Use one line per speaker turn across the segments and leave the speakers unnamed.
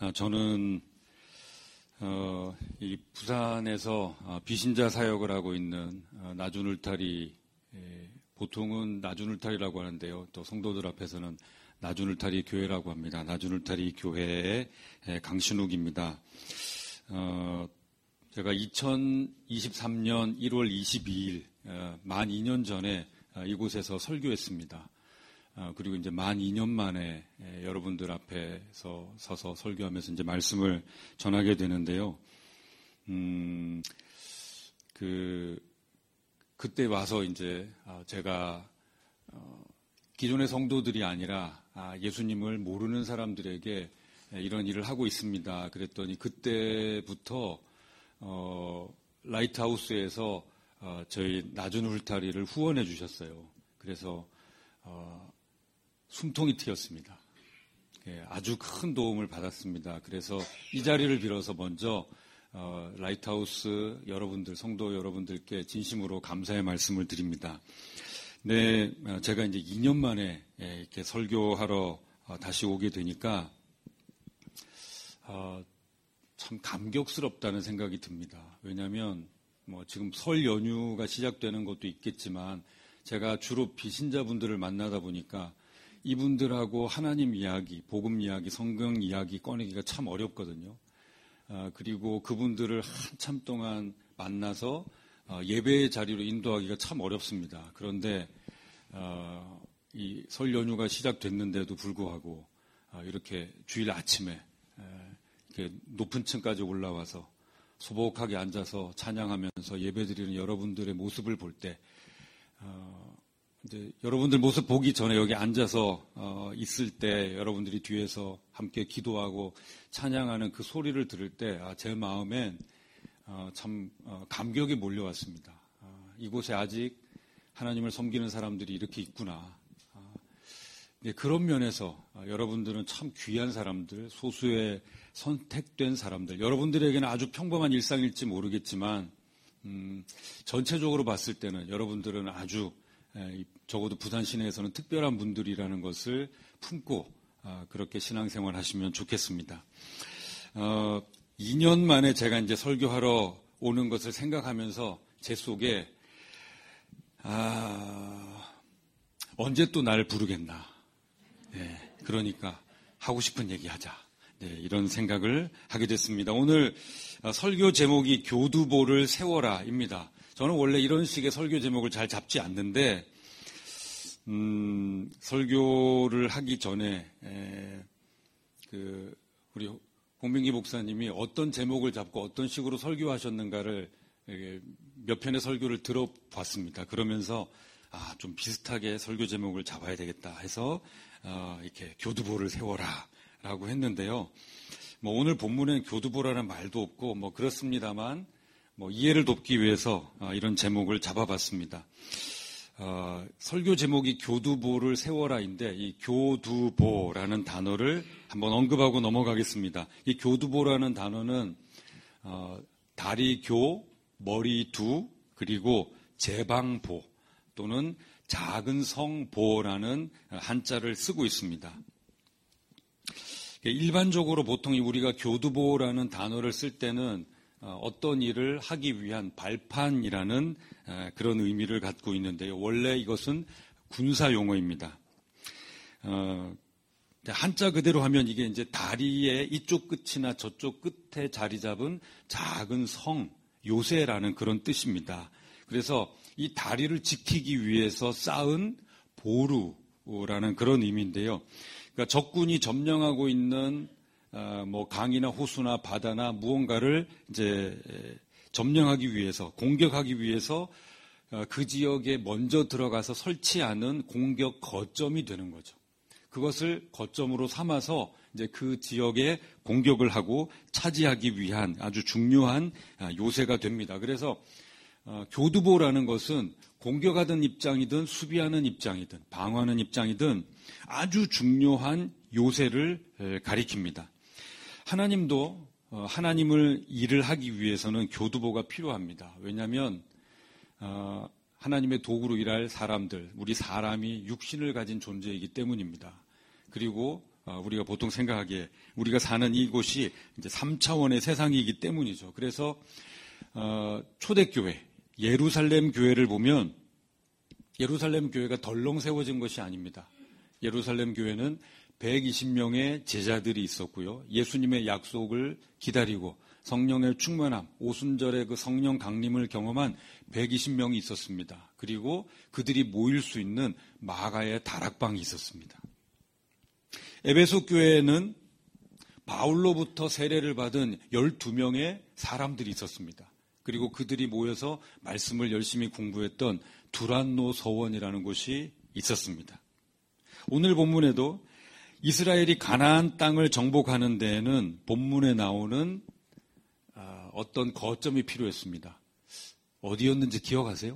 저는 이 부산에서 비신자 사역을 하고 있는 나주늘타리, 보통은 나주늘타리라고 하는데요. 또 성도들 앞에서는 나주늘타리 교회라고 합니다. 나주늘타리 교회의 강신욱입니다. 제가 2023년 1월 22일 만 2년 전에 이곳에서 설교했습니다. 그리고 이제 만 2년 만에 여러분들 앞에서 서서 설교하면서 이제 말씀을 전하게 되는데요. 그때 와서 이제 제가 기존의 성도들이 아니라 예수님을 모르는 사람들에게 이런 일을 하고 있습니다. 그랬더니 그때부터 라이트하우스에서 저희 나주늘타리를 후원해 주셨어요. 그래서 숨통이 트였습니다. 아주 큰 도움을 받았습니다. 그래서 이 자리를 빌어서 먼저 라이트하우스 여러분들, 성도 여러분들께 진심으로 감사의 말씀을 드립니다. 네, 제가 이제 2년 만에 이렇게 설교하러 다시 오게 되니까 참 감격스럽다는 생각이 듭니다. 왜냐하면 지금 설 연휴가 시작되는 것도 있겠지만 제가 주로 비신자분들을 만나다 보니까 이분들하고 하나님 이야기, 복음 이야기, 성경 이야기 꺼내기가 참 어렵거든요. 그리고 그분들을 한참 동안 만나서 예배의 자리로 인도하기가 참 어렵습니다. 그런데 이 설 연휴가 시작됐는데도 불구하고 이렇게 주일 아침에 이렇게 높은 층까지 올라와서 소복하게 앉아서 찬양하면서 예배드리는 여러분들의 모습을 볼 때 이제 여러분들 모습 보기 전에 여기 앉아서 있을 때 여러분들이 뒤에서 함께 기도하고 찬양하는 그 소리를 들을 때 제 마음엔 참 감격이 몰려왔습니다. 이곳에 아직 하나님을 섬기는 사람들이 이렇게 있구나. 그런 면에서 여러분들은 참 귀한 사람들, 소수의 선택된 사람들, 여러분들에게는 아주 평범한 일상일지 모르겠지만 전체적으로 봤을 때는 여러분들은 아주 적어도 부산 시내에서는 특별한 분들이라는 것을 품고 그렇게 신앙생활 하시면 좋겠습니다. 2년 만에 제가 이제 설교하러 오는 것을 생각하면서 제 속에 언제 또 날 부르겠나. 네, 그러니까 하고 싶은 얘기 하자. 네, 이런 생각을 하게 됐습니다. 오늘 설교 제목이 교두보를 세워라입니다. 저는 원래 이런 식의 설교 제목을 잘 잡지 않는데 설교를 하기 전에 우리 홍민기 목사님이 어떤 제목을 잡고 어떤 식으로 설교하셨는가를 몇 편의 설교를 들어봤습니다. 그러면서 좀 비슷하게 설교 제목을 잡아야 되겠다 해서 이렇게 교두보를 세워라라고 했는데요. 오늘 본문엔 교두보라는 말도 없고 그렇습니다만 이해를 돕기 위해서 이런 제목을 잡아봤습니다. 설교 제목이 교두보를 세워라인데 이 교두보라는 단어를 한번 언급하고 넘어가겠습니다. 이 교두보라는 단어는 다리교, 머리두, 그리고 제방보 또는 작은 성보라는 한자를 쓰고 있습니다. 일반적으로 보통 우리가 교두보라는 단어를 쓸 때는 어떤 일을 하기 위한 발판이라는 그런 의미를 갖고 있는데요. 원래 이것은 군사 용어입니다. 한자 그대로 하면 이게 이제 다리의 이쪽 끝이나 저쪽 끝에 자리 잡은 작은 성, 요새라는 그런 뜻입니다. 그래서 이 다리를 지키기 위해서 쌓은 보루라는 그런 의미인데요. 그러니까 적군이 점령하고 있는 강이나 호수나 바다나 무언가를 이제 점령하기 위해서, 공격하기 위해서 그 지역에 먼저 들어가서 설치하는 공격 거점이 되는 거죠. 그것을 거점으로 삼아서 이제 그 지역에 공격을 하고 차지하기 위한 아주 중요한 요새가 됩니다. 그래서 교두보라는 것은 공격하는 입장이든 수비하는 입장이든 방어하는 입장이든 아주 중요한 요새를 가리킵니다. 하나님도 하나님을 일을 하기 위해서는 교두보가 필요합니다. 왜냐하면 하나님의 도구로 일할 사람들, 우리 사람이 육신을 가진 존재이기 때문입니다. 그리고 우리가 보통 생각하기에 우리가 사는 이곳이 이제 3차원의 세상이기 때문이죠. 그래서 초대교회, 예루살렘 교회를 보면 예루살렘 교회가 덜렁 세워진 것이 아닙니다. 예루살렘 교회는 120명의 제자들이 있었고요. 예수님의 약속을 기다리고 성령의 충만함, 오순절의 그 성령 강림을 경험한 120명이 있었습니다. 그리고 그들이 모일 수 있는 마가의 다락방이 있었습니다. 에베소 교회에는 바울로부터 세례를 받은 12명의 사람들이 있었습니다. 그리고 그들이 모여서 말씀을 열심히 공부했던 두란노 서원이라는 곳이 있었습니다. 오늘 본문에도 이스라엘이 가나안 땅을 정복하는 데에는 본문에 나오는 어떤 거점이 필요했습니다. 어디였는지 기억하세요?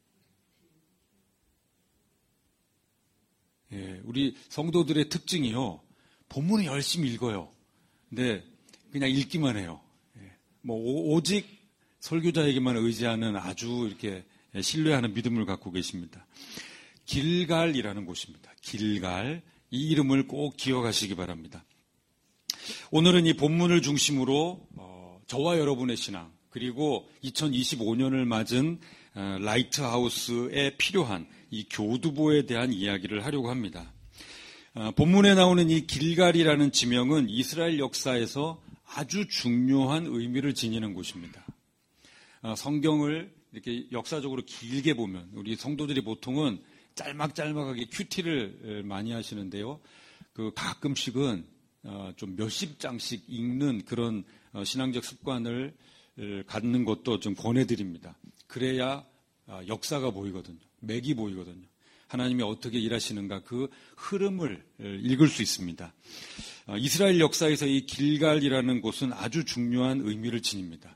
예, 우리 성도들의 특징이요. 본문을 열심히 읽어요. 근데 그냥 읽기만 해요. 예, 오직 설교자에게만 의지하는 아주 이렇게 신뢰하는 믿음을 갖고 계십니다. 길갈이라는 곳입니다. 길갈. 이 이름을 꼭 기억하시기 바랍니다. 오늘은 이 본문을 중심으로 저와 여러분의 신앙, 그리고 2025년을 맞은 라이트하우스에 필요한 이 교두보에 대한 이야기를 하려고 합니다. 본문에 나오는 이 길갈이라는 지명은 이스라엘 역사에서 아주 중요한 의미를 지니는 곳입니다. 성경을 이렇게 역사적으로 길게 보면 우리 성도들이 보통은 짤막짤막하게 큐티를 많이 하시는데요. 그 가끔씩은 좀 몇십 장씩 읽는 그런 신앙적 습관을 갖는 것도 좀 권해드립니다. 그래야 역사가 보이거든요. 맥이 보이거든요. 하나님이 어떻게 일하시는가 그 흐름을 읽을 수 있습니다. 이스라엘 역사에서 이 길갈이라는 곳은 아주 중요한 의미를 지닙니다.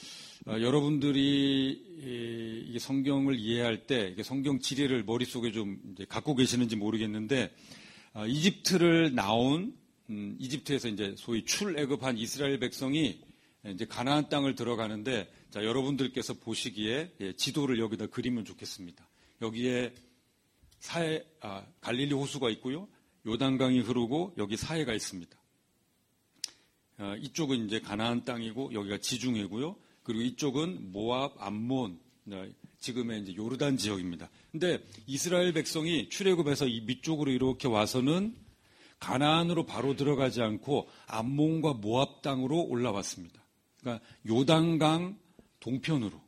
여러분들이 이 성경을 이해할 때 성경 지리를 머릿속에 좀 이제 갖고 계시는지 모르겠는데 이집트를 나온 이집트에서 이제 소위 출애굽한 이스라엘 백성이 이제 가나안 땅을 들어가는데 자, 여러분들께서 보시기에 지도를 여기다 그리면 좋겠습니다. 여기에 갈릴리 호수가 있고요. 요단강이 흐르고 여기 사해가 있습니다. 이쪽은 이제 가나안 땅이고 여기가 지중해고요. 그리고 이쪽은 모압, 암몬, 지금의 이제 요르단 지역입니다. 근데 이스라엘 백성이 출애굽해서 이 밑쪽으로 이렇게 와서는 가나안으로 바로 들어가지 않고 암몬과 모압 땅으로 올라왔습니다. 그러니까 요단강 동편으로.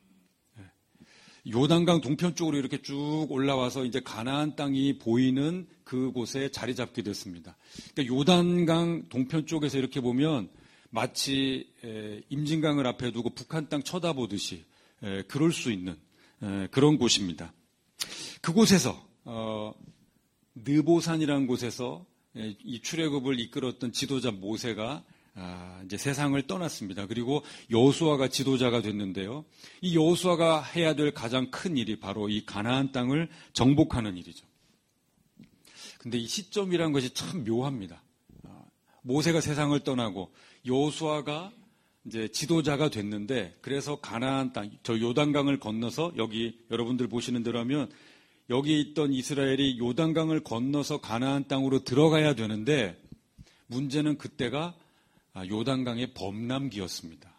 요단강 동편 쪽으로 이렇게 쭉 올라와서 이제 가나안 땅이 보이는 그곳에 자리 잡게 됐습니다. 그러니까 요단강 동편 쪽에서 이렇게 보면 마치 임진강을 앞에 두고 북한 땅 쳐다보듯이 그럴 수 있는 그런 곳입니다. 그곳에서 느보산이라는 곳에서 이 출애굽을 이끌었던 지도자 모세가 이제 세상을 떠났습니다. 그리고 여호수아가 지도자가 됐는데요. 이 여호수아가 해야 될 가장 큰 일이 바로 이 가나안 땅을 정복하는 일이죠. 근데 이 시점이라는 것이 참 묘합니다. 모세가 세상을 떠나고 여호수아가 이제 지도자가 됐는데 그래서 가나안 땅, 저 요단강을 건너서 여기 여러분들 보시는 대로 하면 여기 있던 이스라엘이 요단강을 건너서 가나안 땅으로 들어가야 되는데 문제는 그때가 요단강의 범람기였습니다.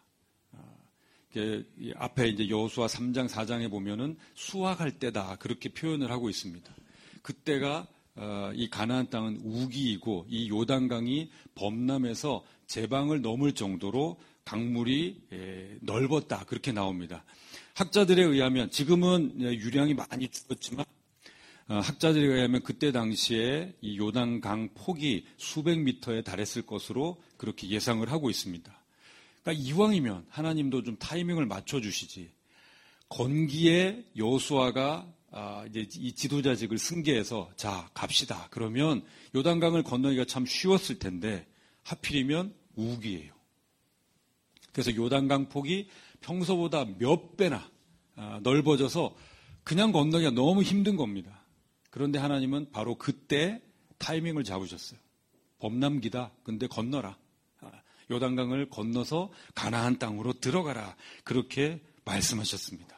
앞에 이제 여호수아 3장, 4장에 보면은 수확할 때다 그렇게 표현을 하고 있습니다. 그때가 이 가나안 땅은 우기이고 이 요단강이 범람해서 제방을 넘을 정도로 강물이 넓었다 그렇게 나옵니다. 학자들에 의하면 지금은 유량이 많이 줄었지만 학자들에 의하면 그때 당시에 이 요단강 폭이 수백 미터에 달했을 것으로 그렇게 예상을 하고 있습니다. 그러니까 이왕이면 하나님도 좀 타이밍을 맞춰주시지. 건기에 여호수아가 이제 이 지도자직을 승계해서 자 갑시다. 그러면 요단강을 건너기가 참 쉬웠을 텐데 하필이면 우기예요. 그래서 요단강 폭이 평소보다 몇 배나 넓어져서 그냥 건너기가 너무 힘든 겁니다. 그런데 하나님은 바로 그때 타이밍을 잡으셨어요. 범람기다. 근데 건너라. 요단강을 건너서 가나안 땅으로 들어가라. 그렇게 말씀하셨습니다.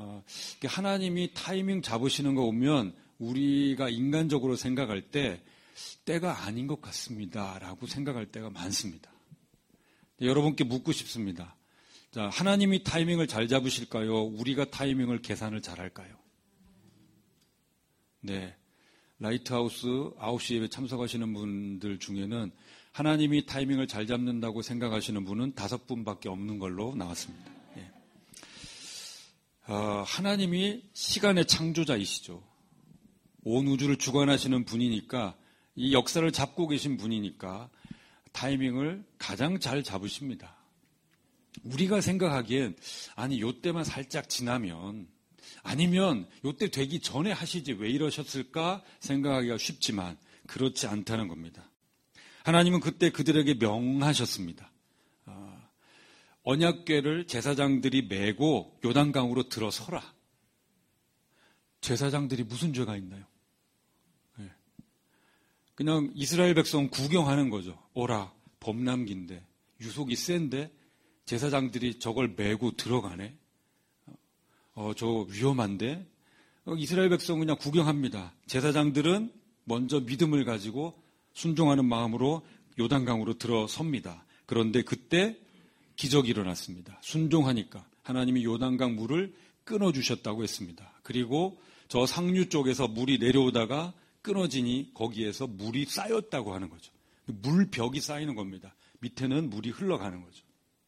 하나님이 타이밍 잡으시는 거 보면 우리가 인간적으로 생각할 때 때가 아닌 것 같습니다. 라고 생각할 때가 많습니다. 여러분께 묻고 싶습니다. 자, 하나님이 타이밍을 잘 잡으실까요? 우리가 타이밍을 계산을 잘 할까요? 네. 라이트하우스 9시 예배 참석하시는 분들 중에는 하나님이 타이밍을 잘 잡는다고 생각하시는 분은 5분밖에 없는 걸로 나왔습니다. 예. 하나님이 시간의 창조자이시죠. 온 우주를 주관하시는 분이니까, 이 역사를 잡고 계신 분이니까 타이밍을 가장 잘 잡으십니다. 우리가 생각하기엔 아니 요때만 살짝 지나면, 아니면 요때 되기 전에 하시지 왜 이러셨을까 생각하기가 쉽지만 그렇지 않다는 겁니다. 하나님은 그때 그들에게 명하셨습니다. 언약궤를 제사장들이 메고 요단강으로 들어서라. 제사장들이 무슨 죄가 있나요? 그냥 이스라엘 백성 구경하는 거죠. 오라, 범람기인데, 유속이 센데 제사장들이 저걸 메고 들어가네. 저 위험한데. 이스라엘 백성은 그냥 구경합니다. 제사장들은 먼저 믿음을 가지고 순종하는 마음으로 요단강으로 들어섭니다. 그런데 그때 기적이 일어났습니다. 순종하니까 하나님이 요단강 물을 끊어주셨다고 했습니다. 그리고 저 상류 쪽에서 물이 내려오다가 끊어지니 거기에서 물이 쌓였다고 하는 거죠. 물벽이 쌓이는 겁니다. 밑에는 물이 흘러가는 거죠.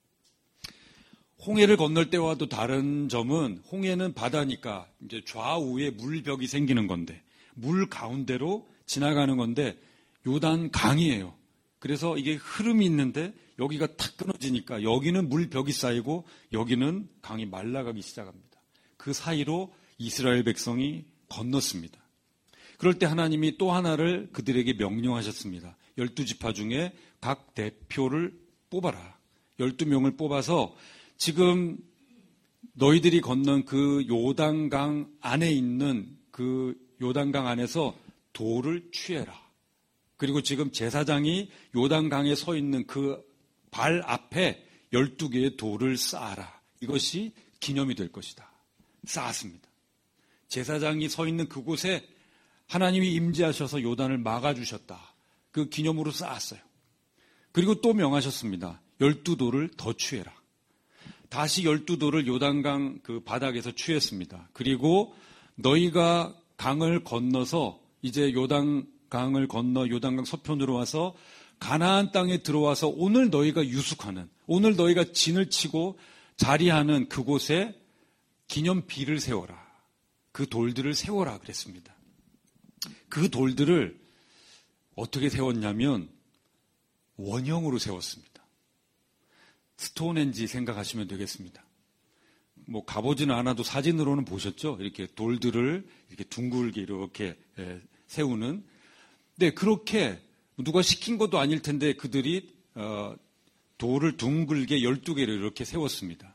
홍해를 건널 때와도 다른 점은 홍해는 바다니까 이제 좌우에 물벽이 생기는 건데 물 가운데로 지나가는 건데 요단 강이에요. 그래서 이게 흐름이 있는데 여기가 탁 끊어지니까 여기는 물벽이 쌓이고 여기는 강이 말라가기 시작합니다. 그 사이로 이스라엘 백성이 건넜습니다. 그럴 때 하나님이 또 하나를 그들에게 명령하셨습니다. 12지파 중에 각 대표를 뽑아라. 12명을 뽑아서 지금 너희들이 건넌 그 요단강 안에 있는 그 요단강 안에서 돌을 취해라. 그리고 지금 제사장이 요단강에 서 있는 그 발 앞에 12개의 돌을 쌓아라. 이것이 기념이 될 것이다. 쌓았습니다. 제사장이 서 있는 그곳에 하나님이 임재하셔서 요단을 막아주셨다. 그 기념으로 쌓았어요. 그리고 또 명하셨습니다. 12돌을 더 취해라. 다시 12돌을 요단강 그 바닥에서 취했습니다. 그리고 너희가 강을 건너서 이제 요단강을 건너 요단강 서편으로 와서 가나안 땅에 들어와서 오늘 너희가 유숙하는, 오늘 너희가 진을 치고 자리하는 그곳에 기념비를 세워라. 그 돌들을 세워라 그랬습니다. 그 돌들을 어떻게 세웠냐면 원형으로 세웠습니다. 스톤헨지 생각하시면 되겠습니다. 뭐 가보지는 않아도 사진으로는 보셨죠? 이렇게 돌들을 이렇게 둥글게 이렇게 세우는. 네, 그렇게 누가 시킨 것도 아닐 텐데 그들이 돌을 둥글게 12개를 이렇게 세웠습니다.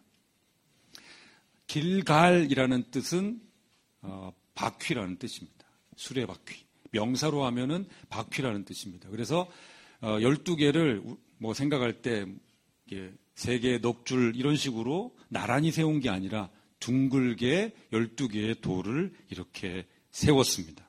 길갈이라는 뜻은 바퀴라는 뜻입니다. 수레바퀴. 명사로 하면은 바퀴라는 뜻입니다. 그래서 12개를 뭐 생각할 때 3개의 넉줄 이런 식으로 나란히 세운 게 아니라 둥글게 12개의 돌을 이렇게 세웠습니다.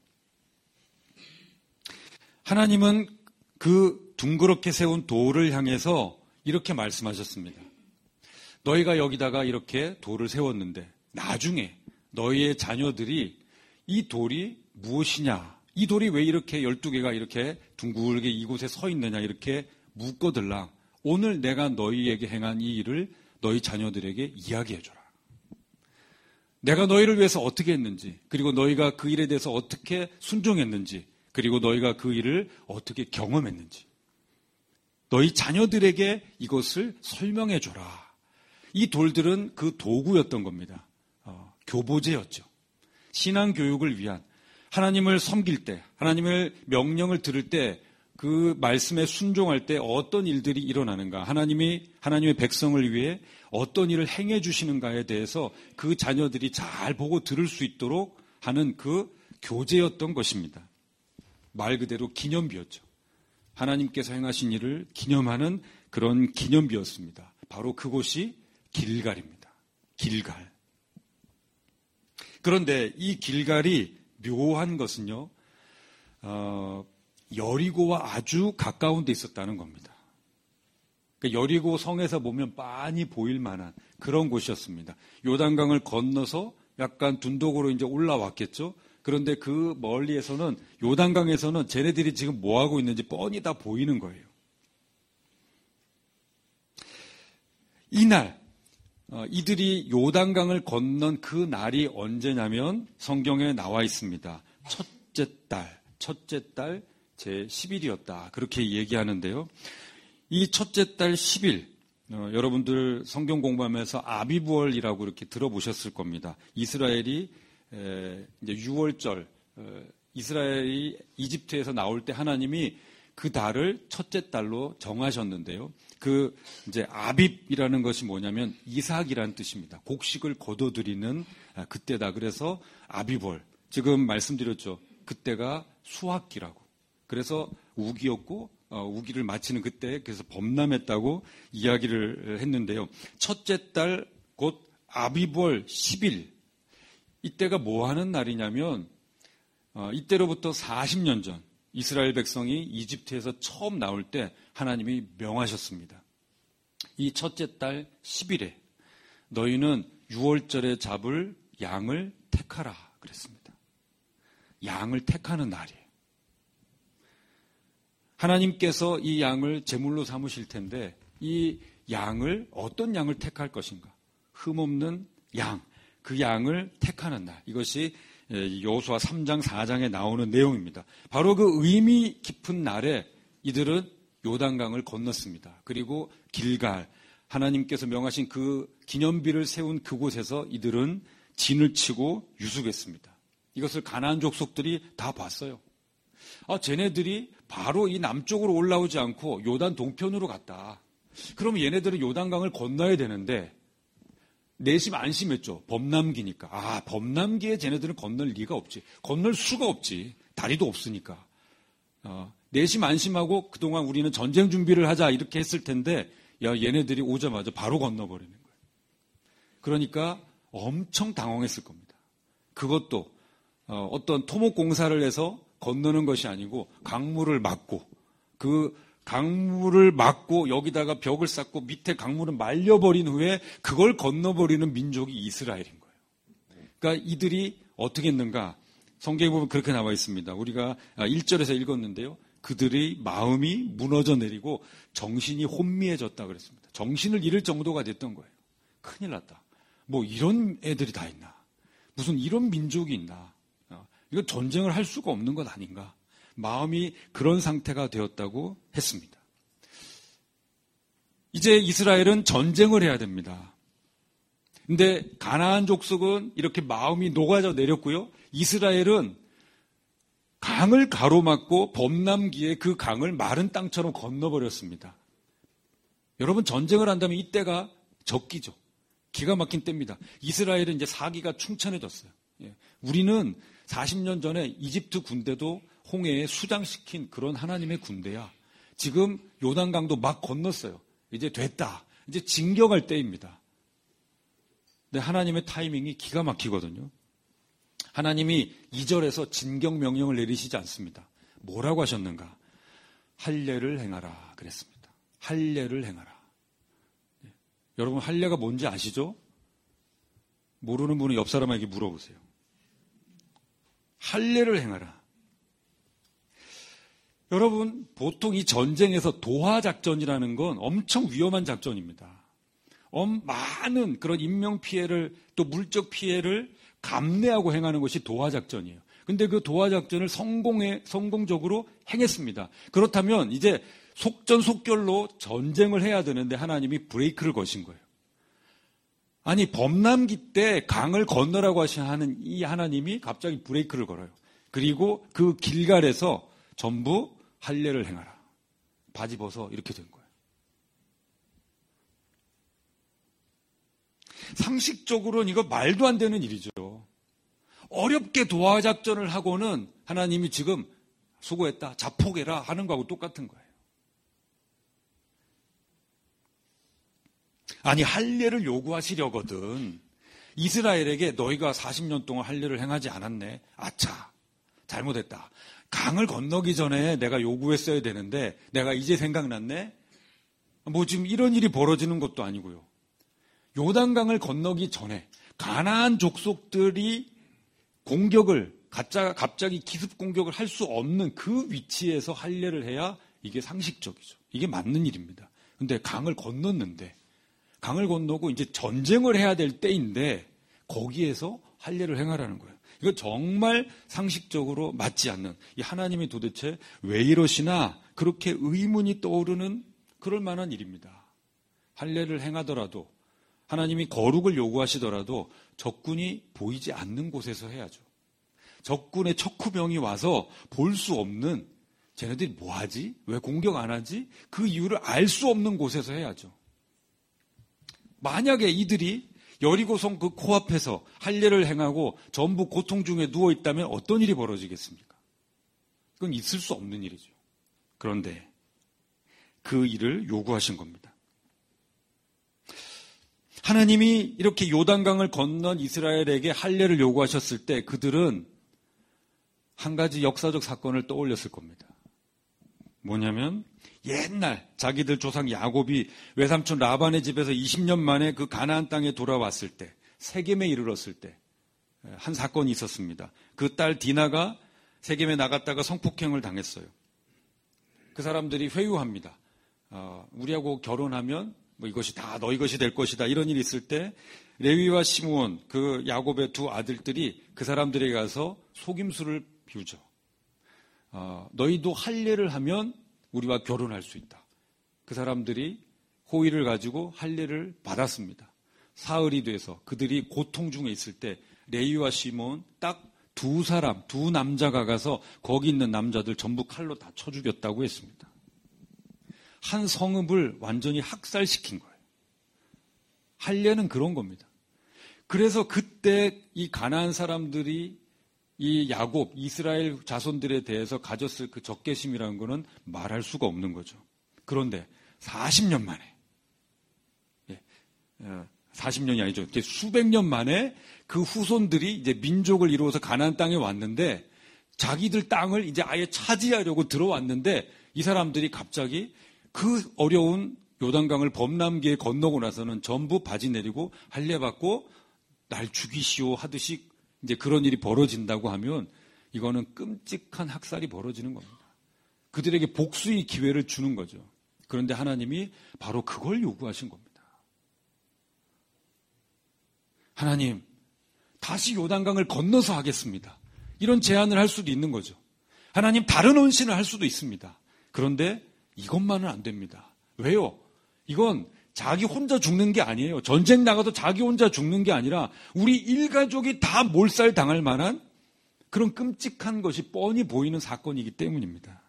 하나님은 그 둥그렇게 세운 돌을 향해서 이렇게 말씀하셨습니다. 너희가 여기다가 이렇게 돌을 세웠는데 나중에 너희의 자녀들이 이 돌이 무엇이냐, 이 돌이 왜 이렇게 12개가 이렇게 둥글게 이곳에 서 있느냐 이렇게 묻거들랑 오늘 내가 너희에게 행한 이 일을 너희 자녀들에게 이야기해줘라. 내가 너희를 위해서 어떻게 했는지, 그리고 너희가 그 일에 대해서 어떻게 순종했는지, 그리고 너희가 그 일을 어떻게 경험했는지 너희 자녀들에게 이것을 설명해줘라. 이 돌들은 그 도구였던 겁니다. 교보제였죠. 신앙교육을 위한, 하나님을 섬길 때, 하나님의 명령을 들을 때, 그 말씀에 순종할 때 어떤 일들이 일어나는가, 하나님의 백성을 위해 어떤 일을 행해 주시는가에 대해서 그 자녀들이 잘 보고 들을 수 있도록 하는 그 교제였던 것입니다. 말 그대로 기념비였죠. 하나님께서 행하신 일을 기념하는 그런 기념비였습니다. 바로 그곳이 길갈입니다. 길갈. 그런데 이 길갈이 묘한 것은요, 여리고와 아주 가까운 데 있었다는 겁니다. 그러니까 여리고 성에서 보면 빤히 보일 만한 그런 곳이었습니다. 요단강을 건너서 약간 둔독으로 이제 올라왔겠죠. 그런데 그 멀리에서는 요단강에서는 쟤네들이 지금 뭐 하고 있는지 뻔히 다 보이는 거예요. 이날 이들이 요단강을 건넌 그 날이 언제냐면 성경에 나와 있습니다. 첫째 달 제10일이었다. 그렇게 얘기하는데요. 이 첫째 달 10일 여러분들 성경 공부하면서 아비부월이라고 이렇게 들어보셨을 겁니다. 이스라엘이 이제 6월절 이스라엘이 이집트에서 나올 때 하나님이 그 달을 첫째 달로 정하셨는데요. 그 이제 아빕이라는 것이 뭐냐면 이삭이라는 뜻입니다. 곡식을 거둬들이는 그때다. 그래서 아비벌. 지금 말씀드렸죠. 그때가 수확기라고. 그래서 우기였고 우기를 마치는 그때 그래서 범람했다고 이야기를 했는데요. 첫째 달 곧 아비벌 10일. 이때가 뭐 하는 날이냐면 이때로부터 40년 전 이스라엘 백성이 이집트에서 처음 나올 때 하나님이 명하셨습니다. 이 첫째 달 10일에 너희는 6월절에 잡을 양을 택하라 그랬습니다. 양을 택하는 날이에요. 하나님께서 이 양을 제물로 삼으실 텐데 이 양을 어떤 양을 택할 것인가? 흠없는 양, 그 양을 택하는 날. 이것이 여호수아 3장 4장에 나오는 내용입니다. 바로 그 의미 깊은 날에 이들은 요단강을 건넜습니다. 그리고 길갈, 하나님께서 명하신 그 기념비를 세운 그곳에서 이들은 진을 치고 유숙했습니다. 이것을 가나안 족속들이 다 봤어요. 쟤네들이 바로 이 남쪽으로 올라오지 않고 요단 동편으로 갔다. 그러면 얘네들은 요단강을 건너야 되는데 내심 안심했죠. 범람기니까. 범람기에 쟤네들은 건널 리가 없지. 건널 수가 없지. 다리도 없으니까. 내심 안심하고 그동안 우리는 전쟁 준비를 하자 이렇게 했을 텐데 얘네들이 오자마자 바로 건너버리는 거예요. 그러니까 엄청 당황했을 겁니다. 그것도 어떤 토목공사를 해서 건너는 것이 아니고 강물을 막고 그 강물을 막고 여기다가 벽을 쌓고 밑에 강물을 말려버린 후에 그걸 건너버리는 민족이 이스라엘인 거예요. 그러니까 이들이 어떻게 했는가? 성경에 보면 그렇게 나와 있습니다. 우리가 1절에서 읽었는데요. 그들의 마음이 무너져 내리고 정신이 혼미해졌다 그랬습니다. 정신을 잃을 정도가 됐던 거예요. 큰일 났다. 뭐 이런 애들이 다 있나? 무슨 이런 민족이 있나? 이거 전쟁을 할 수가 없는 것 아닌가? 마음이 그런 상태가 되었다고 했습니다. 이제 이스라엘은 전쟁을 해야 됩니다. 근데 가나안 족속은 이렇게 마음이 녹아져 내렸고요. 이스라엘은 강을 가로막고 범람기에 그 강을 마른 땅처럼 건너버렸습니다. 여러분 전쟁을 한다면 이때가 적기죠. 기가 막힌 때입니다. 이스라엘은 이제 사기가 충천해졌어요. 우리는 40년 전에 이집트 군대도 홍해에 수장시킨 그런 하나님의 군대야. 지금 요단강도 막 건넜어요. 이제 됐다. 이제 진격할 때입니다. 근데 하나님의 타이밍이 기가 막히거든요. 하나님이 2절에서 진격 명령을 내리시지 않습니다. 뭐라고 하셨는가? 할례를 행하라 그랬습니다. 할례를 행하라. 여러분 할례가 뭔지 아시죠? 모르는 분은 옆 사람에게 물어보세요. 할례를 행하라. 여러분 보통 이 전쟁에서 도하작전이라는 건 엄청 위험한 작전입니다. 많은 그런 인명피해를 또 물적 피해를 감내하고 행하는 것이 도하작전이에요. 근데 그 도하작전을 성공적으로 행했습니다. 그렇다면 이제 속전속결로 전쟁을 해야 되는데 하나님이 브레이크를 거신 거예요. 아니 범람기 때 강을 건너라고 하시는 이 하나님이 갑자기 브레이크를 걸어요. 그리고 그 길갈에서 전부 할례를 행하라. 바지 벗어 이렇게 된 거예요. 상식적으로는 이거 말도 안 되는 일이죠. 어렵게 도하작전을 하고는 하나님이 지금 수고했다, 자폭해라 하는 거하고 똑같은 거예요. 아니 할례를 요구하시려거든 이스라엘에게 너희가 40년 동안 할례를 행하지 않았네. 아차, 잘못했다. 강을 건너기 전에 내가 요구했어야 되는데 내가 이제 생각났네. 뭐 지금 이런 일이 벌어지는 것도 아니고요. 요단강을 건너기 전에 가나안 족속들이 공격을 갑자기 기습 공격을 할 수 없는 그 위치에서 할례를 해야 이게 상식적이죠. 이게 맞는 일입니다. 근데 강을 건넜는데 강을 건너고 이제 전쟁을 해야 될 때인데 거기에서 할례를 행하라는 거예요. 이거 정말 상식적으로 맞지 않는, 이 하나님이 도대체 왜 이러시나 그렇게 의문이 떠오르는 그럴 만한 일입니다. 할례를 행하더라도 하나님이 거룩을 요구하시더라도 적군이 보이지 않는 곳에서 해야죠. 적군의 척후병이 와서 볼 수 없는, 쟤네들이 뭐하지? 왜 공격 안 하지? 그 이유를 알 수 없는 곳에서 해야죠. 만약에 이들이 여리고성 그 코앞에서 할례를 행하고 전부 고통 중에 누워있다면 어떤 일이 벌어지겠습니까? 그건 있을 수 없는 일이죠. 그런데 그 일을 요구하신 겁니다. 하나님이 이렇게 요단강을 건넌 이스라엘에게 할례를 요구하셨을 때 그들은 한 가지 역사적 사건을 떠올렸을 겁니다. 뭐냐면 옛날 자기들 조상 야곱이 외삼촌 라반의 집에서 20년 만에 그 가나안 땅에 돌아왔을 때, 세겜에 이르렀을 때 한 사건이 있었습니다. 그 딸 디나가 세겜에 나갔다가 성폭행을 당했어요. 그 사람들이 회유합니다. 우리하고 결혼하면 뭐 이것이 다 너희 것이 될 것이다, 이런 일이 있을 때 레위와 시므온, 그 야곱의 두 아들들이 그 사람들에게 가서 속임수를 비우죠. 너희도 할례를 하면 우리와 결혼할 수 있다. 그 사람들이 호의를 가지고 할례를 받았습니다. 사흘이 돼서 그들이 고통 중에 있을 때 레위와 시므온 딱 두 사람, 두 남자가 가서 거기 있는 남자들 전부 칼로 다 쳐 죽였다고 했습니다. 한 성읍을 완전히 학살시킨 거예요. 할례는 그런 겁니다. 그래서 그때 이 가나안 사람들이 이 야곱, 이스라엘 자손들에 대해서 가졌을 그 적개심이라는 거는 말할 수가 없는 거죠. 그런데 40년 만에, 40년이 아니죠. 수백 년 만에 그 후손들이 이제 민족을 이루어서 가나안 땅에 왔는데 자기들 땅을 이제 아예 차지하려고 들어왔는데 이 사람들이 갑자기 그 어려운 요단강을 범람기에 건너고 나서는 전부 바지 내리고 할례 받고 날 죽이시오 하듯이 이제 그런 일이 벌어진다고 하면 이거는 끔찍한 학살이 벌어지는 겁니다. 그들에게 복수의 기회를 주는 거죠. 그런데 하나님이 바로 그걸 요구하신 겁니다. 하나님, 다시 요단강을 건너서 하겠습니다. 이런 제안을 할 수도 있는 거죠. 하나님, 다른 헌신을 할 수도 있습니다. 그런데 이것만은 안 됩니다. 왜요? 이건 자기 혼자 죽는 게 아니에요. 전쟁 나가도 자기 혼자 죽는 게 아니라 우리 일가족이 다 몰살 당할 만한 그런 끔찍한 것이 뻔히 보이는 사건이기 때문입니다.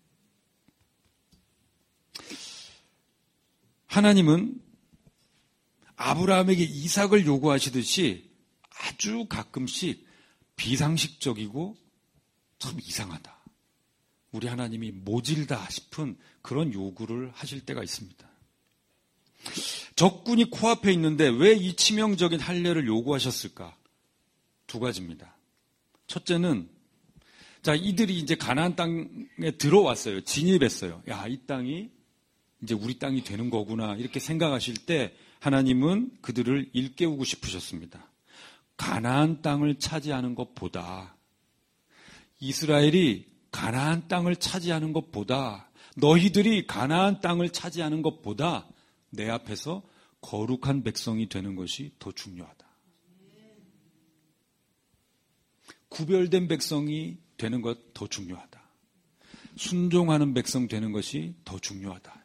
하나님은 아브라함에게 이삭을 요구하시듯이 아주 가끔씩 비상식적이고 참 이상하다, 우리 하나님이 모질다 싶은 그런 요구를 하실 때가 있습니다. 적군이 코앞에 있는데 왜 이 치명적인 할례를 요구하셨을까? 두 가지입니다. 첫째는, 자, 이들이 이제 가나안 땅에 들어왔어요. 진입했어요. 야, 이 땅이 이제 우리 땅이 되는 거구나, 이렇게 생각하실 때 하나님은 그들을 일깨우고 싶으셨습니다. 가나안 땅을 차지하는 것보다, 이스라엘이 가나안 땅을 차지하는 것보다, 너희들이 가나안 땅을 차지하는 것보다 내 앞에서 거룩한 백성이 되는 것이 더 중요하다. 구별된 백성이 되는 것 더 중요하다. 순종하는 백성 되는 것이 더 중요하다.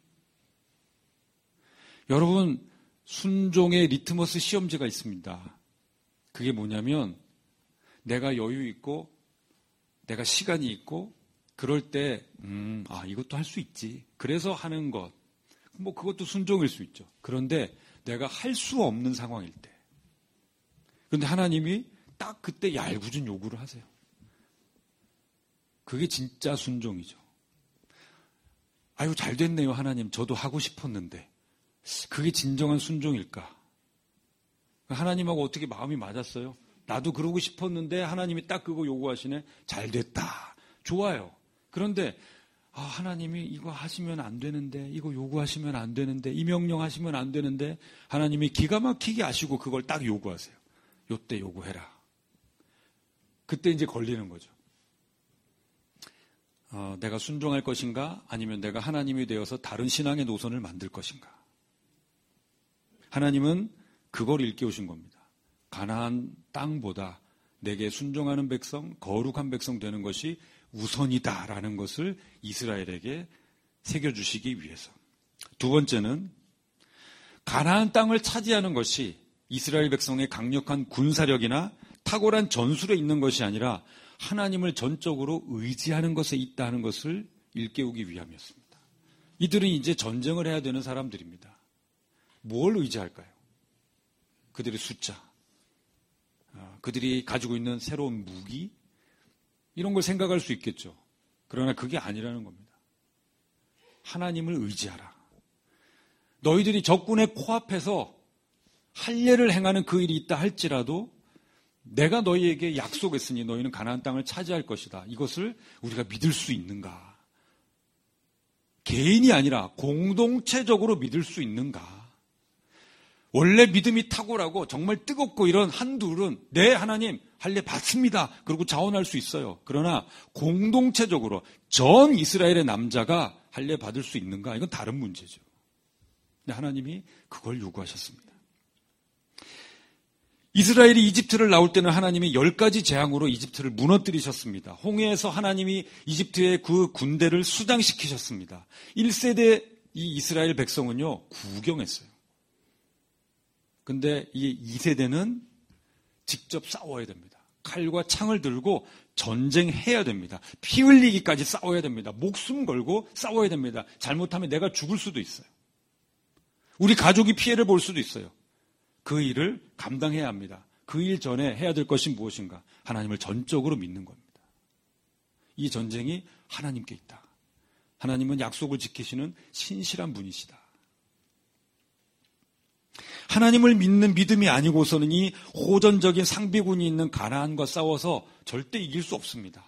여러분, 순종의 리트머스 시험지가 있습니다. 그게 뭐냐면, 내가 여유 있고 내가 시간이 있고 그럴 때 이것도 할 수 있지, 그래서 하는 것, 뭐 그것도 순종일 수 있죠. 그런데 내가 할 수 없는 상황일 때, 그런데 하나님이 딱 그때 얄궂은 요구를 하세요. 그게 진짜 순종이죠. 아유, 잘 됐네요 하나님, 저도 하고 싶었는데. 그게 진정한 순종일까? 하나님하고 어떻게 마음이 맞았어요? 나도 그러고 싶었는데 하나님이 딱 그거 요구하시네. 잘 됐다. 좋아요. 그런데 하나님이 이거 하시면 안 되는데, 이거 요구하시면 안 되는데, 이 명령 하시면 안 되는데, 하나님이 기가 막히게 아시고 그걸 딱 요구하세요. 요때 요구해라. 그때 이제 걸리는 거죠. 내가 순종할 것인가? 아니면 내가 하나님이 되어서 다른 신앙의 노선을 만들 것인가? 하나님은 그걸 일깨우신 겁니다. 가나안 땅보다 내게 순종하는 백성, 거룩한 백성 되는 것이 우선이다라는 것을 이스라엘에게 새겨주시기 위해서. 두 번째는 가나안 땅을 차지하는 것이 이스라엘 백성의 강력한 군사력이나 탁월한 전술에 있는 것이 아니라 하나님을 전적으로 의지하는 것에 있다는 것을 일깨우기 위함이었습니다. 이들은 이제 전쟁을 해야 되는 사람들입니다. 뭘 의지할까요? 그들의 숫자, 그들이 가지고 있는 새로운 무기, 이런 걸 생각할 수 있겠죠. 그러나 그게 아니라는 겁니다. 하나님을 의지하라. 너희들이 적군의 코앞에서 할례를 행하는 그 일이 있다 할지라도 내가 너희에게 약속했으니 너희는 가나안 땅을 차지할 것이다. 이것을 우리가 믿을 수 있는가? 개인이 아니라 공동체적으로 믿을 수 있는가? 원래 믿음이 탁월하고 정말 뜨겁고 이런 한둘은 네 하나님 할례 받습니다. 그리고 자원할 수 있어요. 그러나 공동체적으로 전 이스라엘의 남자가 할례 받을 수 있는가? 이건 다른 문제죠. 근데 하나님이 그걸 요구하셨습니다. 이스라엘이 이집트를 나올 때는 하나님이 10가지 재앙으로 이집트를 무너뜨리셨습니다. 홍해에서 하나님이 이집트의 그 군대를 수장시키셨습니다. 1세대 이 이스라엘 백성은요, 구경했어요. 근데 이 2세대는 직접 싸워야 됩니다. 칼과 창을 들고 전쟁해야 됩니다. 피 흘리기까지 싸워야 됩니다. 목숨 걸고 싸워야 됩니다. 잘못하면 내가 죽을 수도 있어요. 우리 가족이 피해를 볼 수도 있어요. 그 일을 감당해야 합니다. 그 일 전에 해야 될 것이 무엇인가? 하나님을 전적으로 믿는 겁니다. 이 전쟁이 하나님께 있다. 하나님은 약속을 지키시는 신실한 분이시다. 하나님을 믿는 믿음이 아니고서는 이 호전적인 상비군이 있는 가나안과 싸워서 절대 이길 수 없습니다.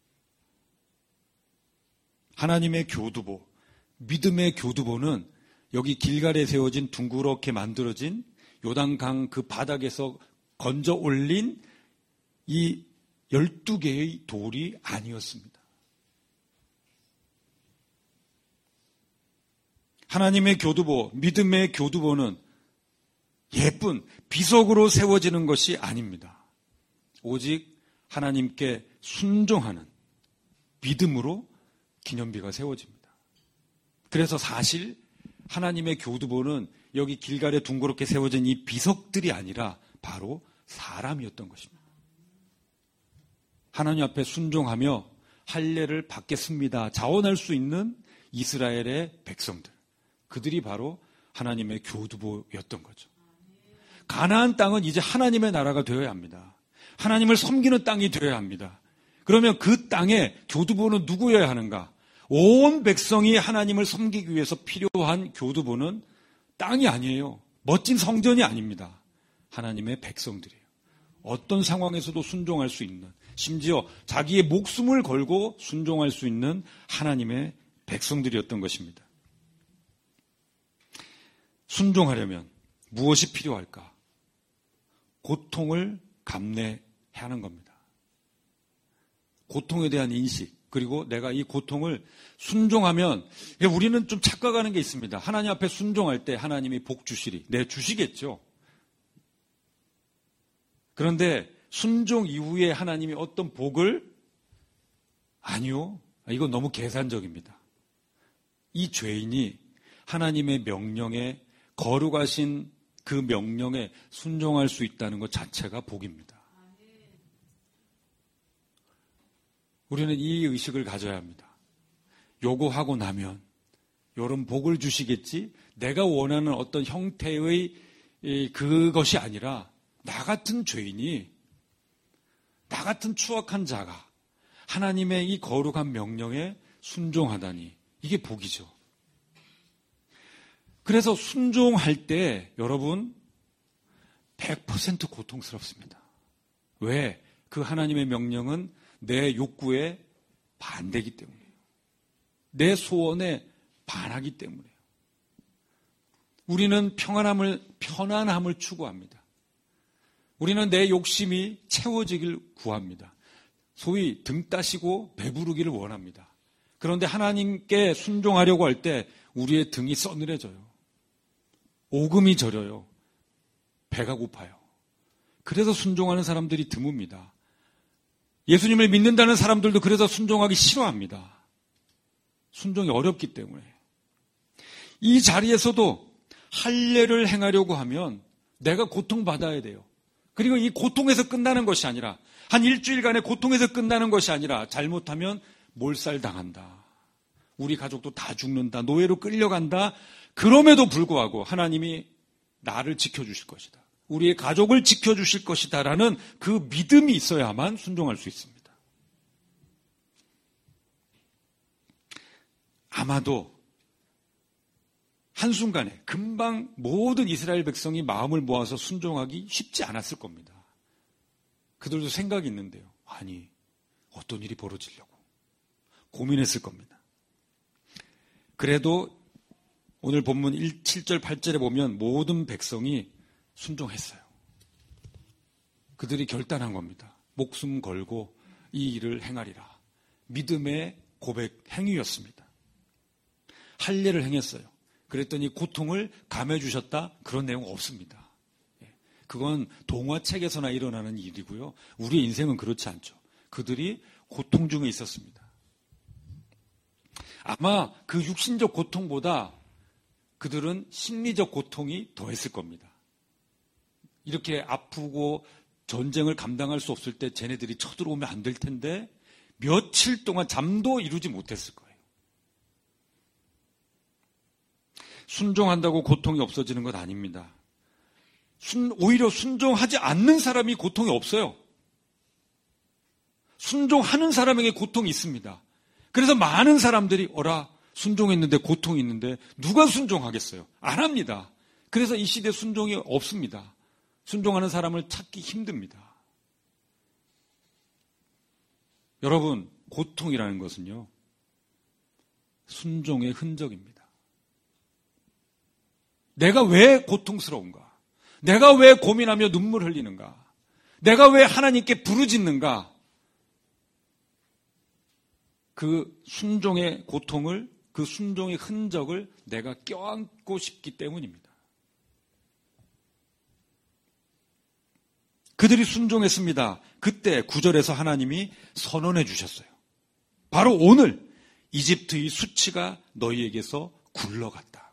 하나님의 교두보, 믿음의 교두보는 여기 길갈에 세워진 둥그렇게 만들어진 요단강 그 바닥에서 건져 올린 이 12개의 돌이 아니었습니다. 하나님의 교두보, 믿음의 교두보는 예쁜 비석으로 세워지는 것이 아닙니다. 오직 하나님께 순종하는 믿음으로 기념비가 세워집니다. 그래서 사실 하나님의 교두보는 여기 길갈에 둥그렇게 세워진 이 비석들이 아니라 바로 사람이었던 것입니다. 하나님 앞에 순종하며 할례를 받겠습니다. 자원할 수 있는 이스라엘의 백성들. 그들이 바로 하나님의 교두보였던 거죠. 가나안 땅은 이제 하나님의 나라가 되어야 합니다. 하나님을 섬기는 땅이 되어야 합니다. 그러면 그 땅에 교두보는 누구여야 하는가? 온 백성이 하나님을 섬기기 위해서 필요한 교두보는 땅이 아니에요. 멋진 성전이 아닙니다. 하나님의 백성들이에요. 어떤 상황에서도 순종할 수 있는, 심지어 자기의 목숨을 걸고 순종할 수 있는 하나님의 백성들이었던 것입니다. 순종하려면 무엇이 필요할까? 고통을 감내해야 하는 겁니다. 고통에 대한 인식, 그리고 내가 이 고통을 순종하면, 우리는 좀 착각하는 게 있습니다. 하나님 앞에 순종할 때 하나님이 복 주시리. 네, 주시겠죠. 그런데 순종 이후에 하나님이 어떤 복을? 아니요. 이건 너무 계산적입니다. 이 죄인이 하나님의 명령에, 거룩하신 그 명령에 순종할 수 있다는 것 자체가 복입니다. 우리는 이 의식을 가져야 합니다. 요구하고 나면 이런 복을 주시겠지, 내가 원하는 어떤 형태의 그것이 아니라 나 같은 죄인이, 나 같은 추악한 자가 하나님의 이 거룩한 명령에 순종하다니, 이게 복이죠. 그래서 순종할 때 여러분 100% 고통스럽습니다. 왜? 그 하나님의 명령은 내 욕구에 반대기 때문이에요. 내 소원에 반하기 때문이에요. 우리는 편안함을 추구합니다. 우리는 내 욕심이 채워지길 구합니다. 소위 등 따시고 배부르기를 원합니다. 그런데 하나님께 순종하려고 할 때 우리의 등이 서늘해져요. 오금이 저려요. 배가 고파요. 그래서 순종하는 사람들이 드뭅니다. 예수님을 믿는다는 사람들도 그래서 순종하기 싫어합니다. 순종이 어렵기 때문에. 이 자리에서도 할례를 행하려고 하면 내가 고통받아야 돼요. 그리고 이 고통에서 끝나는 것이 아니라, 한 일주일간의 고통에서 끝나는 것이 아니라 잘못하면 몰살당한다. 우리 가족도 다 죽는다. 노예로 끌려간다. 그럼에도 불구하고 하나님이 나를 지켜주실 것이다. 우리의 가족을 지켜주실 것이다. 라는 그 믿음이 있어야만 순종할 수 있습니다. 아마도 한순간에 금방 모든 이스라엘 백성이 마음을 모아서 순종하기 쉽지 않았을 겁니다. 그들도 생각이 있는데요. 아니, 어떤 일이 벌어지려고 고민했을 겁니다. 그래도 오늘 본문 7절, 8절에 보면 모든 백성이 순종했어요. 그들이 결단한 겁니다. 목숨 걸고 이 일을 행하리라. 믿음의 고백 행위였습니다. 할례를 행했어요. 그랬더니 고통을 감해 주셨다? 그런 내용 없습니다. 그건 동화책에서나 일어나는 일이고요. 우리의 인생은 그렇지 않죠. 그들이 고통 중에 있었습니다. 아마 그 육신적 고통보다 그들은 심리적 고통이 더했을 겁니다. 이렇게 아프고 전쟁을 감당할 수 없을 때 쟤네들이 쳐들어오면 안 될 텐데 며칠 동안 잠도 이루지 못했을 거예요. 순종한다고 고통이 없어지는 것 아닙니다. 오히려 순종하지 않는 사람이 고통이 없어요. 순종하는 사람에게 고통이 있습니다. 그래서 많은 사람들이 순종했는데 고통이 있는데 누가 순종하겠어요? 안 합니다. 그래서 이 시대에 순종이 없습니다. 순종하는 사람을 찾기 힘듭니다. 여러분, 고통이라는 것은요, 순종의 흔적입니다. 내가 왜 고통스러운가? 내가 왜 고민하며 눈물 흘리는가? 내가 왜 하나님께 부르짖는가? 그 순종의 고통을, 그 순종의 흔적을 내가 껴안고 싶기 때문입니다. 그들이 순종했습니다. 그때 9절에서 하나님이 선언해 주셨어요. 바로 오늘 이집트의 수치가 너희에게서 굴러갔다.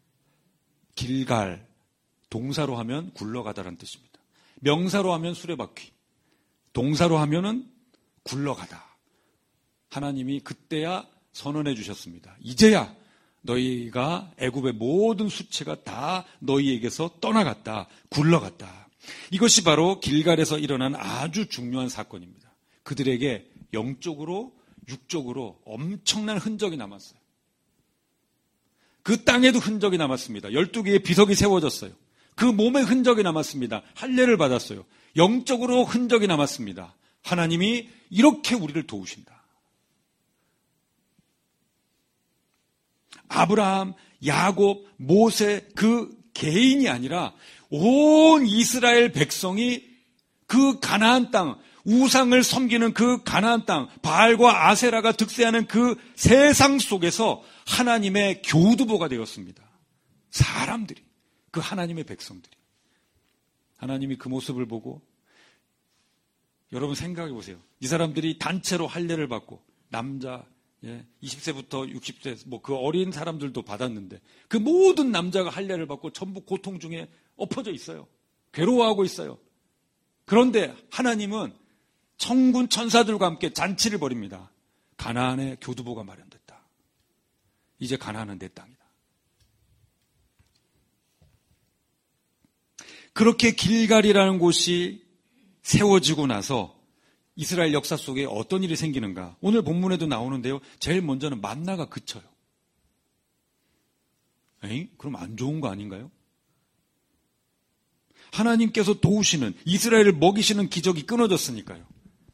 길갈, 동사로 하면 굴러가다라는 뜻입니다. 명사로 하면 수레바퀴, 동사로 하면은 굴러가다. 하나님이 그때야 선언해 주셨습니다. 이제야 너희가 애굽의 모든 수치가 다 너희에게서 떠나갔다, 굴러갔다. 이것이 바로 길갈에서 일어난 아주 중요한 사건입니다. 그들에게 영적으로, 육적으로 엄청난 흔적이 남았어요. 그 땅에도 흔적이 남았습니다. 12개의 비석이 세워졌어요. 그 몸에 흔적이 남았습니다. 할례를 받았어요. 영적으로 흔적이 남았습니다. 하나님이 이렇게 우리를 도우신다. 아브라함, 야곱, 모세 그 개인이 아니라 온 이스라엘 백성이 그 가나안 땅, 우상을 섬기는 그 가나안 땅, 바알과 아세라가 득세하는 그 세상 속에서 하나님의 교두보가 되었습니다. 사람들이, 그 하나님의 백성들이. 하나님이 그 모습을 보고, 여러분 생각해 보세요. 이 사람들이 단체로 할례를 받고 남자 20세부터 60세 그 어린 사람들도 받았는데 그 모든 남자가 할례를 받고 전부 고통 중에 엎어져 있어요. 괴로워하고 있어요. 그런데 하나님은 천군 천사들과 함께 잔치를 벌입니다. 가나안의 교두보가 마련됐다. 이제 가나안은 내 땅이다. 그렇게 길갈이라는 곳이 세워지고 나서 이스라엘 역사 속에 어떤 일이 생기는가? 오늘 본문에도 나오는데요. 제일 먼저는 만나가 그쳐요. 그럼 안 좋은 거 아닌가요? 하나님께서 도우시는, 이스라엘을 먹이시는 기적이 끊어졌으니까요.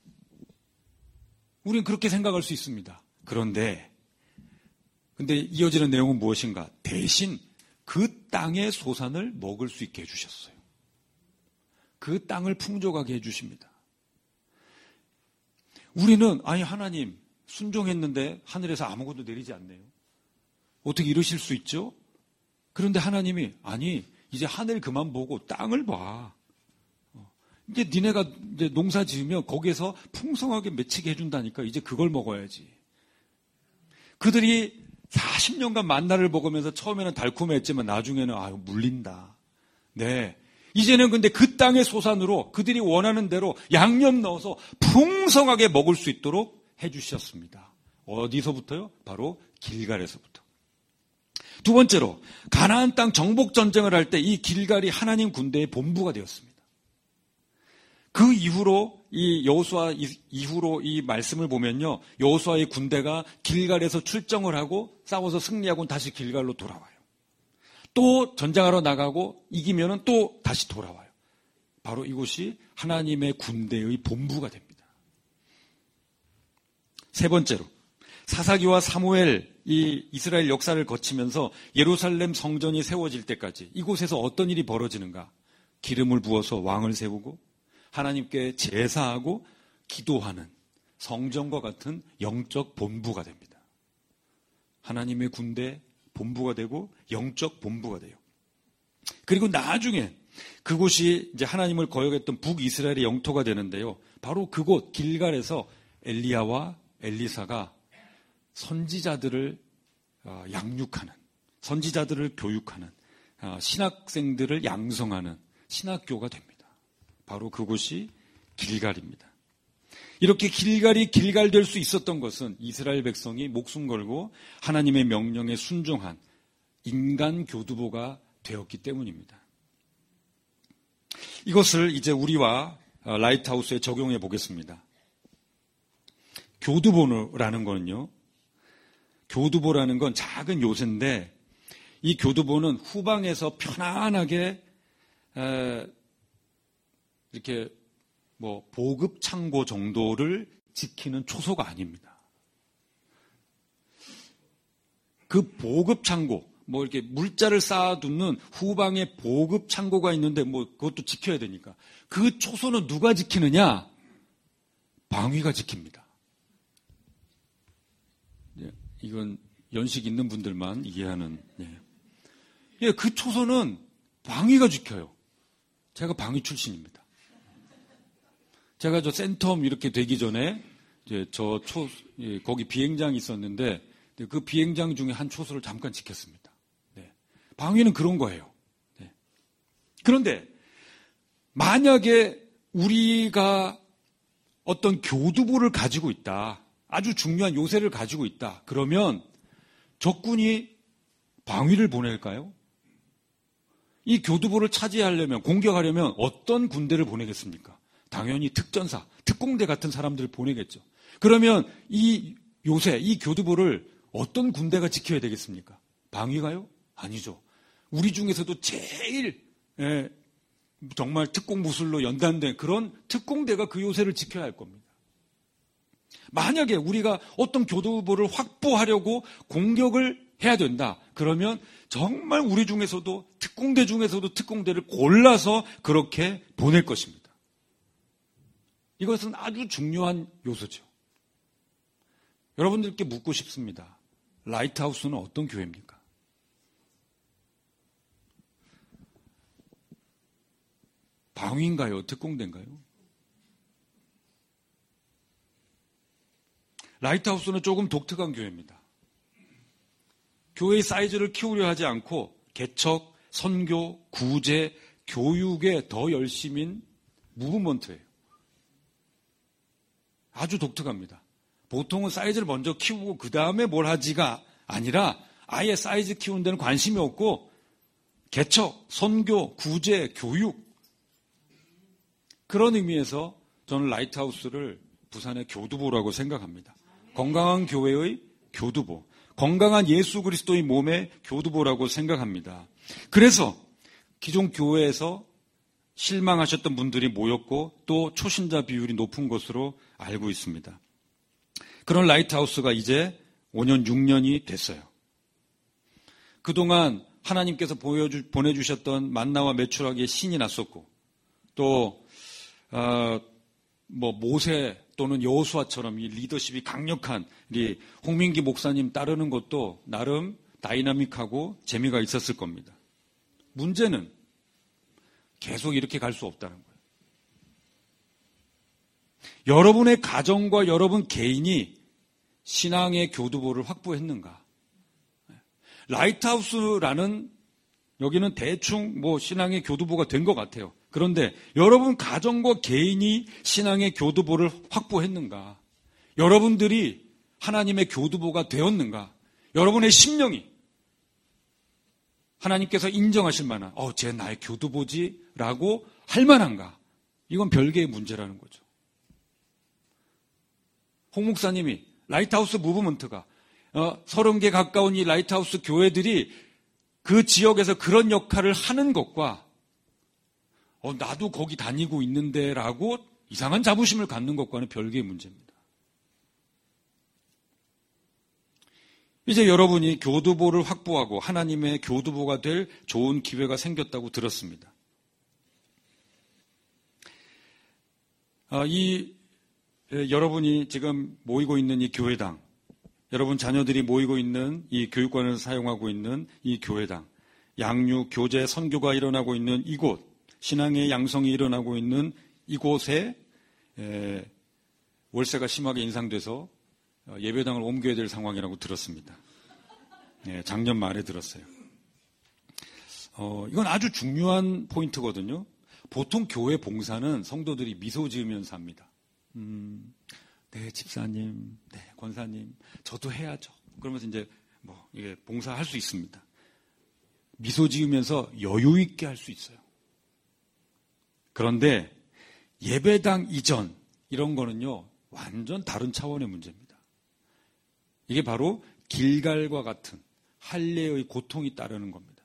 우리는 그렇게 생각할 수 있습니다. 근데 이어지는 내용은 무엇인가? 대신 그 땅의 소산을 먹을 수 있게 해주셨어요. 그 땅을 풍족하게 해주십니다. 우리는 하나님 순종했는데 하늘에서 아무것도 내리지 않네요. 어떻게 이러실 수 있죠? 그런데 하나님이 이제 하늘 그만 보고 땅을 봐. 이제 니네가 이제 농사 지으면 거기에서 풍성하게 맺히게 해준다니까 이제 그걸 먹어야지. 그들이 40년간 만나를 먹으면서 처음에는 달콤했지만 나중에는 물린다. 네. 이제는 근데 그 땅의 소산으로 그들이 원하는 대로 양념 넣어서 풍성하게 먹을 수 있도록 해주셨습니다. 어디서부터요? 바로 길갈에서부터. 두 번째로 가나안 땅 정복 전쟁을 할 때 이 길갈이 하나님 군대의 본부가 되었습니다. 그 이후로 이 여호수아 이후로 이 말씀을 보면요, 여호수아의 군대가 길갈에서 출정을 하고 싸워서 승리하고는 다시 길갈로 돌아와요. 또 전쟁하러 나가고 이기면은 또 다시 돌아와요. 바로 이곳이 하나님의 군대의 본부가 됩니다. 세 번째로 사사기와 사무엘 이 이스라엘 역사를 거치면서 예루살렘 성전이 세워질 때까지 이곳에서 어떤 일이 벌어지는가? 기름을 부어서 왕을 세우고 하나님께 제사하고 기도하는 성전과 같은 영적 본부가 됩니다. 하나님의 군대 본부가 되고 영적 본부가 돼요. 그리고 나중에 그곳이 이제 하나님을 거역했던 북이스라엘의 영토가 되는데요. 바로 그곳 길갈에서 엘리야와 엘리사가 선지자들을 양육하는, 선지자들을 교육하는, 신학생들을 양성하는 신학교가 됩니다. 바로 그곳이 길갈입니다. 이렇게 길갈이 길갈될 수 있었던 것은 이스라엘 백성이 목숨 걸고 하나님의 명령에 순종한 인간 교두보가 되었기 때문입니다. 이것을 이제 우리와 라이트하우스에 적용해 보겠습니다. 교두보라는 거는요, 교두보라는 건 작은 요새인데 이 교두보는 후방에서 편안하게 이렇게 보급 창고 정도를 지키는 초소가 아닙니다. 그 보급 창고, 이렇게 물자를 쌓아두는 후방에 보급 창고가 있는데 그것도 지켜야 되니까 그 초소는 누가 지키느냐? 방위가 지킵니다. 이건 연식 있는 분들만 이해하는. 그 초소는 방위가 지켜요. 제가 방위 출신입니다. 제가 센텀 이렇게 되기 전에 거기 비행장이 있었는데 그 비행장 중에 한 초소를 잠깐 지켰습니다. 방위는 그런 거예요. 그런데 만약에 우리가 어떤 교두보를 가지고 있다, 아주 중요한 요새를 가지고 있다, 그러면 적군이 방위를 보낼까요? 이 교두보를 차지하려면, 공격하려면 어떤 군대를 보내겠습니까? 당연히 특전사, 특공대 같은 사람들을 보내겠죠. 그러면 이 요새, 이 교두보를 어떤 군대가 지켜야 되겠습니까? 방위가요? 아니죠. 우리 중에서도 제일 정말 특공무술로 연단된 그런 특공대가 그 요새를 지켜야 할 겁니다. 만약에 우리가 어떤 교두보를 확보하려고 공격을 해야 된다, 그러면 정말 우리 중에서도 특공대 중에서도 특공대를 골라서 그렇게 보낼 것입니다. 이것은 아주 중요한 요소죠. 여러분들께 묻고 싶습니다. 라이트하우스는 어떤 교회입니까? 방위인가요? 특공대인가요? 라이트하우스는 조금 독특한 교회입니다. 교회의 사이즈를 키우려 하지 않고 개척, 선교, 구제, 교육에 더 열심인 무브먼트예요. 아주 독특합니다. 보통은 사이즈를 먼저 키우고 그 다음에 뭘 하지가 아니라 아예 사이즈 키우는 데는 관심이 없고 개척, 선교, 구제, 교육, 그런 의미에서 저는 라이트하우스를 부산의 교두보라고 생각합니다. 건강한 교회의 교두보, 건강한 예수 그리스도의 몸의 교두보라고 생각합니다. 그래서 기존 교회에서 실망하셨던 분들이 모였고 또 초신자 비율이 높은 것으로 알고 있습니다. 그런 라이트하우스가 이제 5년, 6년이 됐어요. 그동안 하나님께서 보내주셨던 만나와 메추라기에 신이 났었고 또 모세 또는 여호수아처럼 이 리더십이 강력한 우리 홍민기 목사님 따르는 것도 나름 다이나믹하고 재미가 있었을 겁니다. 문제는 계속 이렇게 갈 수 없다는 거예요. 여러분의 가정과 여러분 개인이 신앙의 교두보를 확보했는가? 라이트하우스라는 여기는 대충 신앙의 교두보가 된 것 같아요. 그런데 여러분 가정과 개인이 신앙의 교두보를 확보했는가? 여러분들이 하나님의 교두보가 되었는가? 여러분의 심령이 하나님께서 인정하실 만한 쟤 나의 교두보지라고 할 만한가? 이건 별개의 문제라는 거죠. 홍 목사님이 라이트하우스 무브먼트가 30개 가까운 이 라이트하우스 교회들이 그 지역에서 그런 역할을 하는 것과 나도 거기 다니고 있는데 라고 이상한 자부심을 갖는 것과는 별개의 문제입니다. 이제 여러분이 교두보를 확보하고 하나님의 교두보가 될 좋은 기회가 생겼다고 들었습니다. 여러분이 지금 모이고 있는 이 교회당, 여러분 자녀들이 모이고 있는 이 교육관을 사용하고 있는 이 교회당, 양육, 교제, 선교가 일어나고 있는 이곳, 신앙의 양성이 일어나고 있는 이곳에 월세가 심하게 인상돼서 예배당을 옮겨야 될 상황이라고 들었습니다. 작년 말에 들었어요. 이건 아주 중요한 포인트거든요. 보통 교회 봉사는 성도들이 미소 지으면서 합니다. 네, 집사님, 네, 권사님, 저도 해야죠. 그러면서 이제 이게 봉사할 수 있습니다. 미소 지으면서 여유 있게 할 수 있어요. 그런데 예배당 이전 이런 거는요, 완전 다른 차원의 문제입니다. 이게 바로 길갈과 같은 할례의 고통이 따르는 겁니다.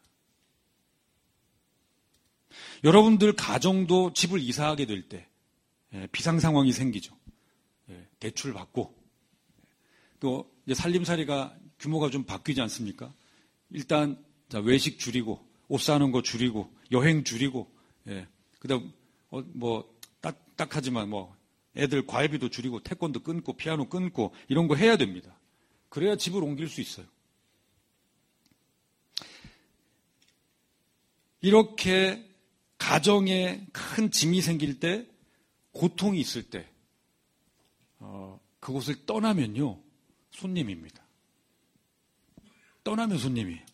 여러분들 가정도 집을 이사하게 될 때 비상 상황이 생기죠. 대출 받고 또 이제 살림살이가 규모가 좀 바뀌지 않습니까? 일단 외식 줄이고 옷 사는 거 줄이고 여행 줄이고 그다음 딱하지만 애들 과외비도 줄이고 태권도 끊고 피아노 끊고 이런 거 해야 됩니다. 그래야 집을 옮길 수 있어요. 이렇게 가정에 큰 짐이 생길 때, 고통이 있을 때 그곳을 떠나면요, 손님입니다. 떠나면 손님이에요.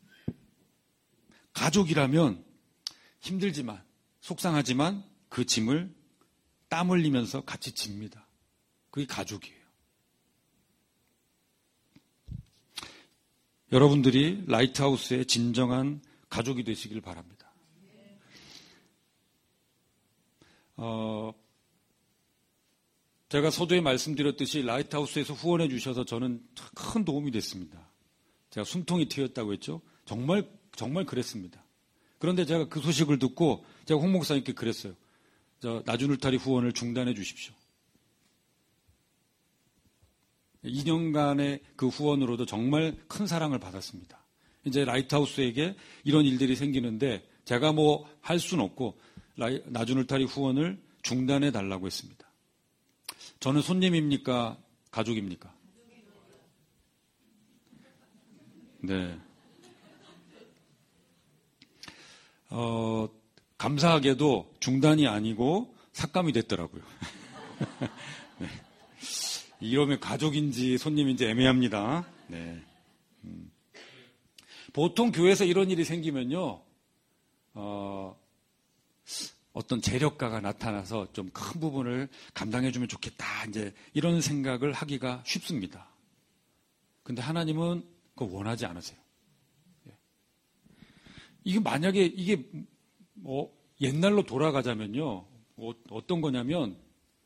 가족이라면 힘들지만 속상하지만 그 짐을 땀 흘리면서 같이 집니다. 그게 가족이에요. 여러분들이 라이트하우스의 진정한 가족이 되시길 바랍니다. 제가 서두에 말씀드렸듯이 라이트하우스에서 후원해 주셔서 저는 큰 도움이 됐습니다. 제가 숨통이 트였다고 했죠. 정말 그랬습니다. 그런데 제가 그 소식을 듣고 제가 홍 목사님께 그랬어요. 나주늘타리 후원을 중단해 주십시오. 2년간의 그 후원으로도 정말 큰 사랑을 받았습니다. 이제 라이트하우스에게 이런 일들이 생기는데 제가 할 수는 없고 나주늘타리 후원을 중단해 달라고 했습니다. 저는 손님입니까? 가족입니까? 네. 감사하게도 중단이 아니고 삭감이 됐더라고요. 네. 이러면 가족인지 손님인지 애매합니다. 네. 보통 교회에서 이런 일이 생기면요, 어떤 재력가가 나타나서 좀 큰 부분을 감당해주면 좋겠다, 이제 이런 생각을 하기가 쉽습니다. 근데 하나님은 그거 원하지 않으세요. 이게 만약에 이게 옛날로 돌아가자면요, 어떤 거냐면,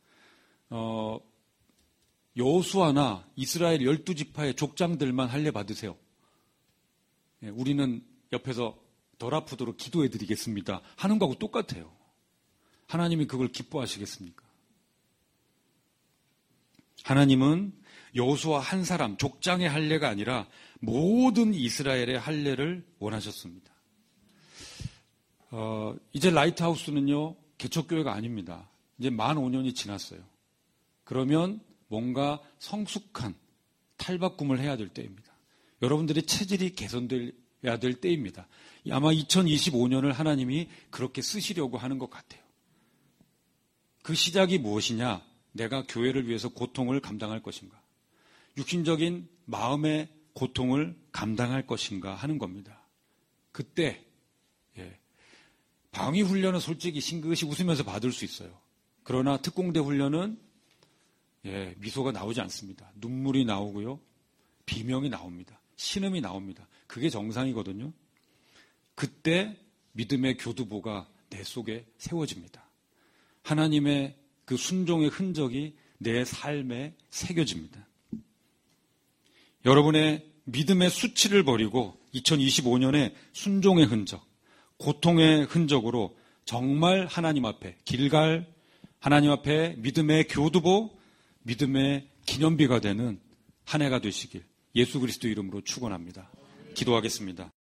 여호수아나 이스라엘 12지파의 족장들만 할례 받으세요. 우리는 옆에서 덜 아프도록 기도해드리겠습니다 하는 거하고 똑같아요. 하나님이 그걸 기뻐하시겠습니까? 하나님은 여호수아 한 사람, 족장의 할례가 아니라 모든 이스라엘의 할례를 원하셨습니다. 이제 라이트하우스는요, 개척교회가 아닙니다. 이제 만 5년이 지났어요. 그러면 뭔가 성숙한 탈바꿈을 해야 될 때입니다. 여러분들의 체질이 개선돼야 될 때입니다. 아마 2025년을 하나님이 그렇게 쓰시려고 하는 것 같아요. 그 시작이 무엇이냐? 내가 교회를 위해서 고통을 감당할 것인가? 육신적인 마음의 고통을 감당할 것인가 하는 겁니다. 그때 방위 훈련은 솔직히 싱긋이 웃으면서 받을 수 있어요. 그러나 특공대 훈련은 미소가 나오지 않습니다. 눈물이 나오고요. 비명이 나옵니다. 신음이 나옵니다. 그게 정상이거든요. 그때 믿음의 교두보가 내 속에 세워집니다. 하나님의 그 순종의 흔적이 내 삶에 새겨집니다. 여러분의 믿음의 수치를 버리고 2025년에 순종의 흔적, 고통의 흔적으로 정말 하나님 앞에 길갈, 하나님 앞에 믿음의 교두보, 믿음의 기념비가 되는 한 해가 되시길 예수 그리스도 이름으로 축원합니다. 기도하겠습니다.